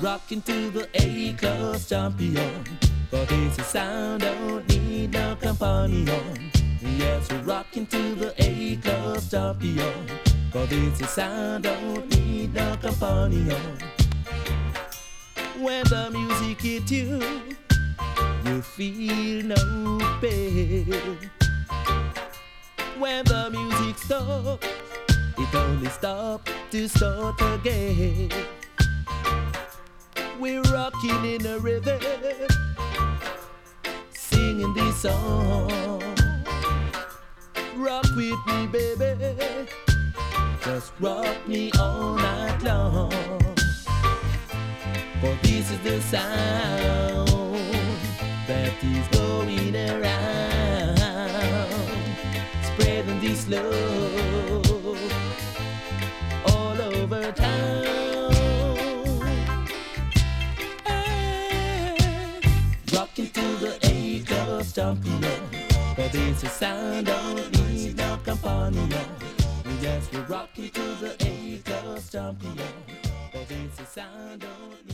rocking to the A-class champion. For this is sound, don't need no companion. Yes, we're rocking to the A-class champion. For this is sound, don't need no companion. When the music hits you, you feel no pain. When the music stops, it only stops to start again. We're rocking in a rhythm, singing this song. Rock with me, baby, just rock me all night long. For this is the sound that is going around, spreading this love all over town. Hey, rocking to the A-class champion. For this is sound, don't need no companion. Yes, we're rocking to the A-class champion. For this is sound, don't need